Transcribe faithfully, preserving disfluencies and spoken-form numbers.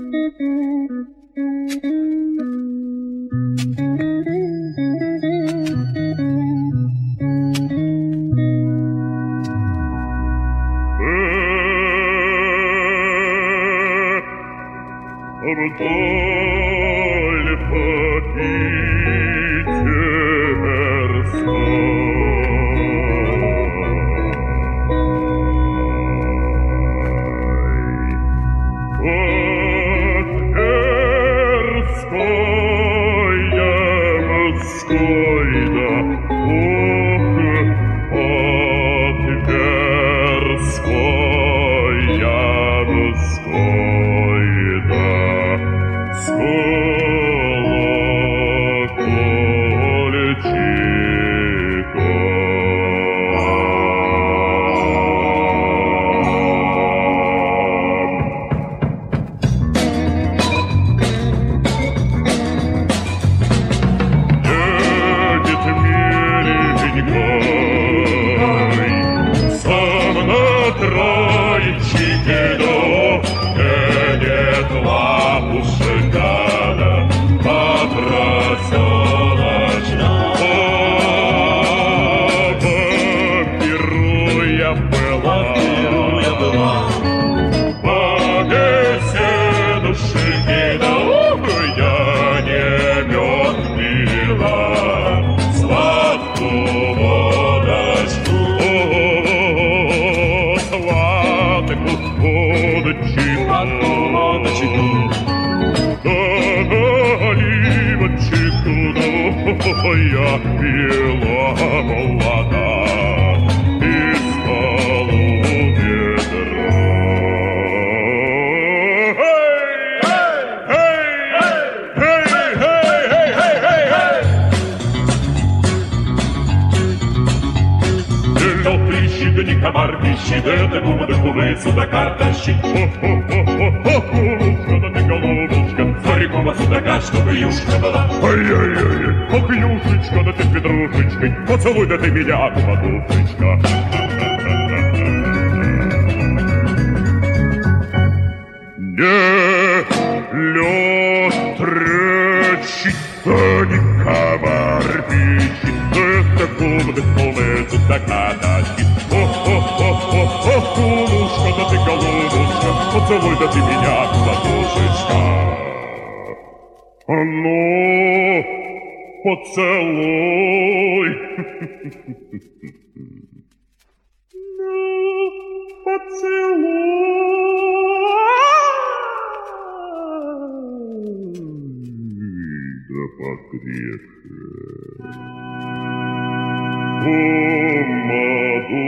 Я пила молода из полуведра. Лед ищи, да не комар пищи, да это губа, да кувы, судака тащи. Голубушка, да ты голубушка, старикова судака, чтобы юшка была. Ай-яй-яй, ох, юшечка, да ты петрушечкой, поцелуй, да ты меня, подушечка. Не лед тречит, да не комар пищит, это губа, да кувы, судака тащи. Ох, голубушка, да ты голубушка, поцелуй, да ты меня, подушечка. Ну, поцелуй. Ну, поцелуй. Да покрепче. О, Маду.